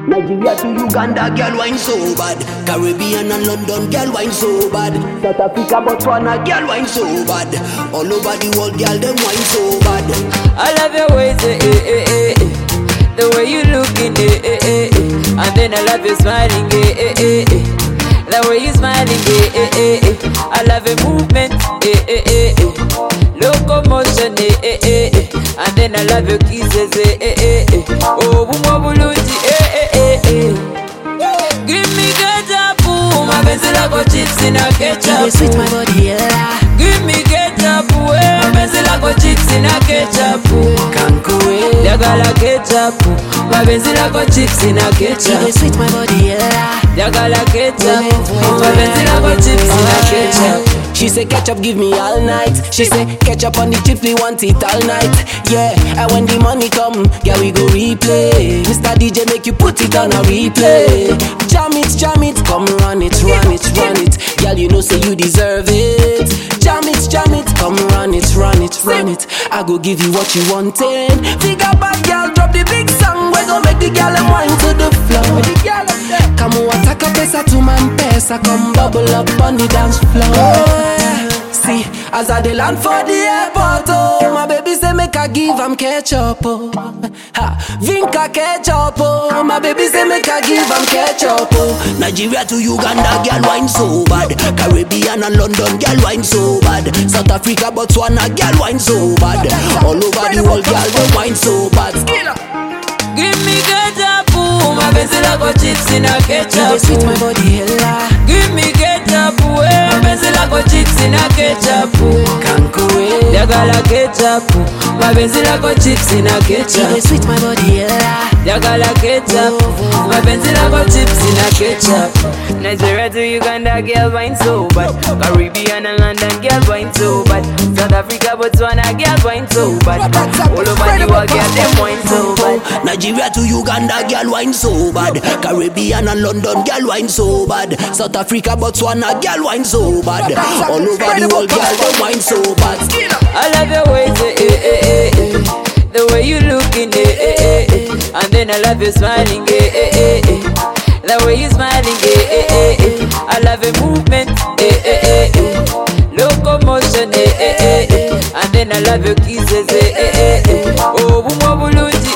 Nigeria to Uganda, girl wine so bad. Caribbean and London, girl wine so bad. South Africa, Botswana, girl wine so bad. All over the world, girl them wine so bad. I love your ways, the way you looking, and then I love you smiling, the way you smiling, I love your movement, locomotion, and then I love your kisses, oh, bumabuluti, give me ketchup, my pencil I got chips in a ketchup. You sweet my body, yeah. Give me ketchup, my pencil I got chips in a ketchup. Jagala ketchup, my pencil I got chips in a ketchup. You sweet my body, yeah. Jagala ketchup, my pencil I got chips in a ketchup. She say ketchup give me all night. She say ketchup on the chips, we want it all night. Yeah, and when the money come, yeah we go replay. Mr. DJ make you put it on a replay. Jam it, come run it, run it, run it. Girl you know say you deserve it. Jam it, come run it, run it, run it. I go give you what you wanted. Figure back, girl, drop the big song. We gon' make the girl and wine to the floor. Come on, attack a pesa to my pesa. Come bubble up on the dance floor. See, as I dey land for the airport, oh, my baby say make I give am ketchup, oh. Ha, Vinca ketchup, oh. My baby say make I give am ketchup, oh. Nigeria to Uganda, girl wine so bad. Caribbean and London, girl wine so bad. South Africa, Botswana, girl wine so bad. All over the world, girl they wine so bad. Give me ketchup, my pencil I got chips in a ketchup. You sweet my body, yeah. Give me ketchup, my pencil I got chips in a ketchup. Jagala ketchup, my pencil I got chips in a ketchup. You sweet my body, yeah. Jagala ketchup, my pencil I got chips in a ketchup. Nigeria to Uganda, girl wine so bad. Caribbean and London, girl wine so bad. South Africa, Botswana, girl wine so bad. All over the world, girl them wine so bad. Nigeria to Uganda, girl wine so bad. Caribbean and London, girl wine so bad. South Africa, Botswana, girl wine so bad. All over the world, girl they wine so bad. I love your ways, the way you looking, and then I love you smiling, the way you smiling, I love your movement, locomotion, and then I love your kisses, oh, bumabuluti,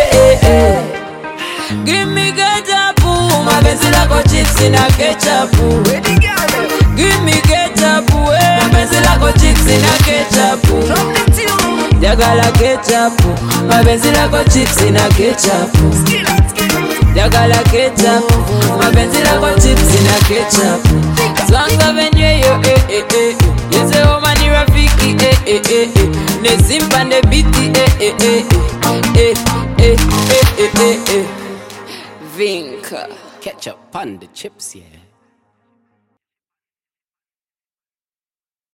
give me ketchup, my pencil I got chips in a ketchup. Give me ketchup, my pencil I got chips in a ketchup. Jagala ketchup, my pencil I got chips in a ketchup. Jagala ketchup, my pencil I got chips in a ketchup. Swanga venye yo, yese o mani rafiki, ne simpa ne biti, Vinca Ketchup on the chips, yeah.